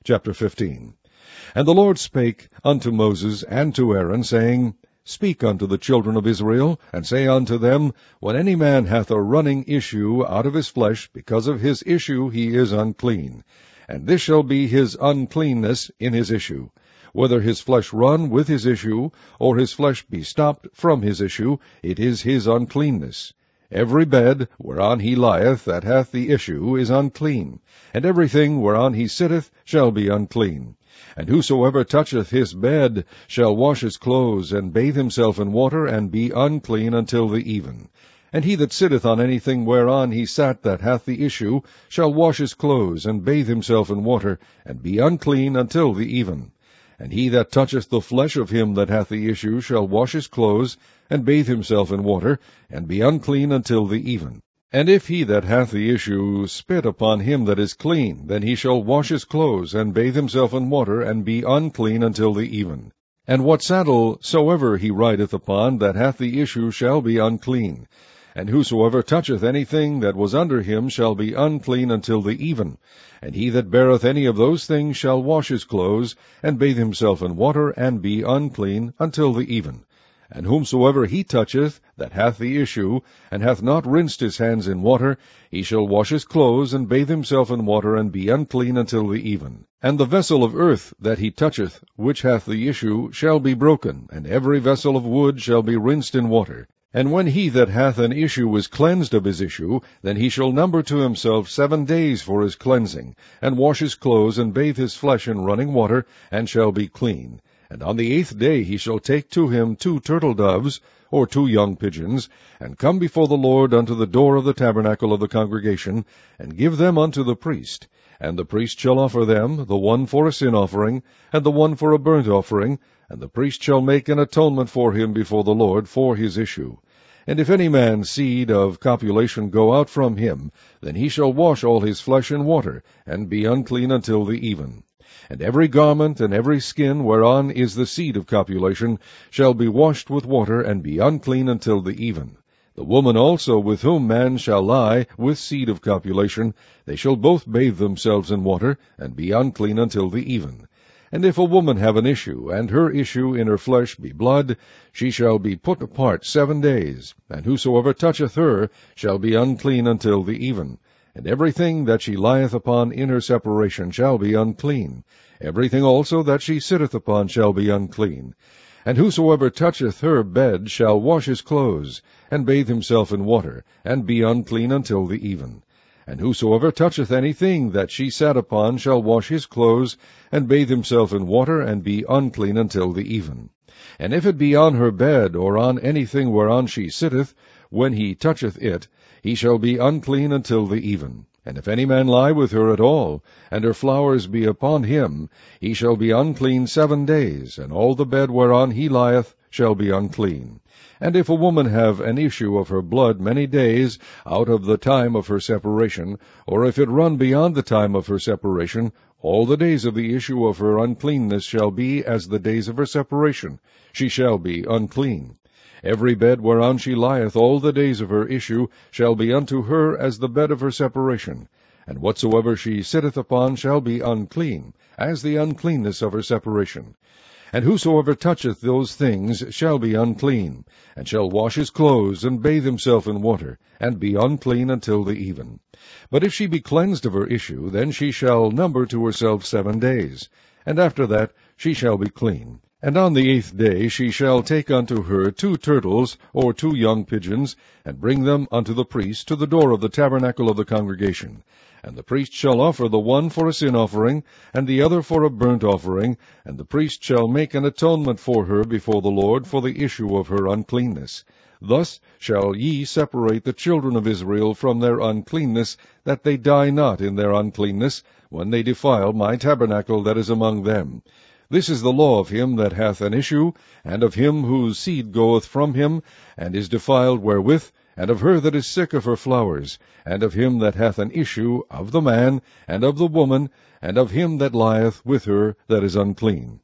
Chapter 15. And the Lord spake unto Moses and to Aaron, saying, Speak unto the children of Israel, and say unto them, When any man hath a running issue out of his flesh, because of his issue he is unclean. And this shall be his uncleanness in his issue. Whether his flesh run with his issue, or his flesh be stopped from his issue, it is his uncleanness. Every bed whereon he lieth that hath the issue is unclean, and everything whereon he sitteth shall be unclean. And whosoever toucheth his bed shall wash his clothes, and bathe himself in water, and be unclean until the even. And he that sitteth on anything whereon he sat that hath the issue shall wash his clothes, and bathe himself in water, and be unclean until the even. And he that toucheth the flesh of him that hath the issue shall wash his clothes, and bathe himself in water, and be unclean until the even. And if he that hath the issue spit upon him that is clean, then he shall wash his clothes, and bathe himself in water, and be unclean until the even. And what saddle soever he rideth upon that hath the issue shall be unclean. And whosoever toucheth anything that was under him shall be unclean until the even. And he that beareth any of those things shall wash his clothes, and bathe himself in water, and be unclean until the even. And whomsoever he toucheth that hath the issue, and hath not rinsed his hands in water, he shall wash his clothes, and bathe himself in water, and be unclean until the even. And the vessel of earth that he toucheth, which hath the issue, shall be broken, and every vessel of wood shall be rinsed in water. And when he that hath an issue is cleansed of his issue, then he shall number to himself 7 days for his cleansing, and wash his clothes, and bathe his flesh in running water, and shall be clean. And on the 8th day he shall take to him 2 turtle doves, or 2 young pigeons, and come before the Lord unto the door of the tabernacle of the congregation, and give them unto the priest. And the priest shall offer them, the one for a sin offering, and the one for a burnt offering, and the priest shall make an atonement for him before the Lord for his issue. And if any man's seed of copulation go out from him, then he shall wash all his flesh in water, and be unclean until the even. And every garment and every skin whereon is the seed of copulation shall be washed with water, and be unclean until the even. The woman also with whom man shall lie with seed of copulation, they shall both bathe themselves in water, and be unclean until the even. And if a woman have an issue, and her issue in her flesh be blood, she shall be put apart 7 days, and whosoever toucheth her shall be unclean until the even. And everything that she lieth upon in her separation shall be unclean. Everything also that she sitteth upon shall be unclean. And whosoever toucheth her bed shall wash his clothes, and bathe himself in water, and be unclean until the even. And whosoever toucheth anything that she sat upon shall wash his clothes, and bathe himself in water, and be unclean until the even. And if it be on her bed, or on anything whereon she sitteth, when he toucheth it, he shall be unclean until the even. And if any man lie with her at all, and her flowers be upon him, he shall be unclean 7 days, and all the bed whereon he lieth shall be unclean. And if a woman have an issue of her blood many days out of the time of her separation, or if it run beyond the time of her separation, all the days of the issue of her uncleanness shall be as the days of her separation. She shall be unclean. Every bed whereon she lieth all the days of her issue shall be unto her as the bed of her separation. And whatsoever she sitteth upon shall be unclean, as the uncleanness of her separation. And whosoever toucheth those things shall be unclean, and shall wash his clothes, and bathe himself in water, and be unclean until the even. But if she be cleansed of her issue, then she shall number to herself 7 days, and after that she shall be clean. And on the 8th day she shall take unto her 2 turtles, or 2 young pigeons, and bring them unto the priest to the door of the tabernacle of the congregation. And the priest shall offer the one for a sin offering, and the other for a burnt offering, and the priest shall make an atonement for her before the Lord for the issue of her uncleanness. Thus shall ye separate the children of Israel from their uncleanness, that they die not in their uncleanness, when they defile my tabernacle that is among them. This is the law of him that hath an issue, and of him whose seed goeth from him, and is defiled wherewith, and of her that is sick of her flowers, and of him that hath an issue, of the man, and of the woman, and of him that lieth with her that is unclean.